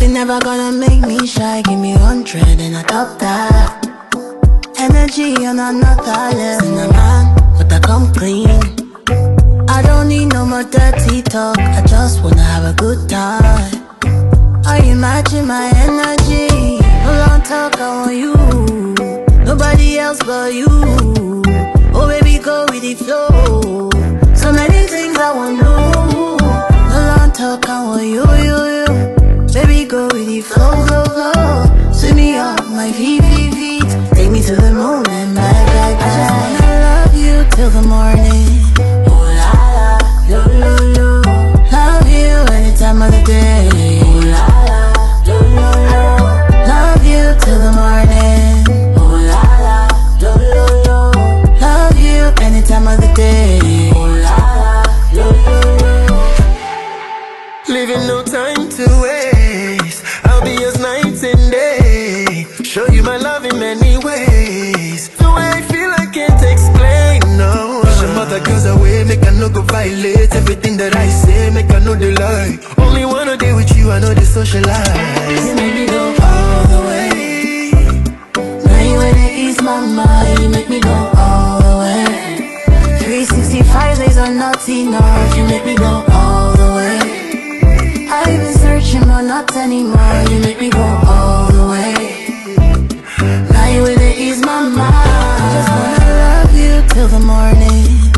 Nothing ever gonna make me shy. Give me 100 and I top that. Energy on another level. In a man, but I come clean. I don't need no more dirty talk. I just wanna have a good time. Are you matching my energy? No long talk, I want you. Nobody else but you. Oh baby, go with the flow. So many things I want to do. No long talk, I want you. Baby, go with the flow. Sweep me off my feet. Take me to the moon and back. I just wanna love you till the morning. Oh la la, lo. Love you any time of the day. Oh la la, lo. Love you till the morning. Oh la la, lo. Love you any time of the day. Oh la la, lo. Living no time to waste. I'll be yours night and day. Show you my love in many ways. The way I feel I can't explain, no. Push your mother girls away, make I no go violate. Everything that I say, make I know the lie. Only wanna deal with you, I know the socialize. You make me go all the way. Now you wanna ease my mind. You make me go all the way. 365 days are not enough. You make me go all the way. I've been searching but not anymore. You make me go all the way. Now you wanna ease my mind. I just wanna love you till the morning.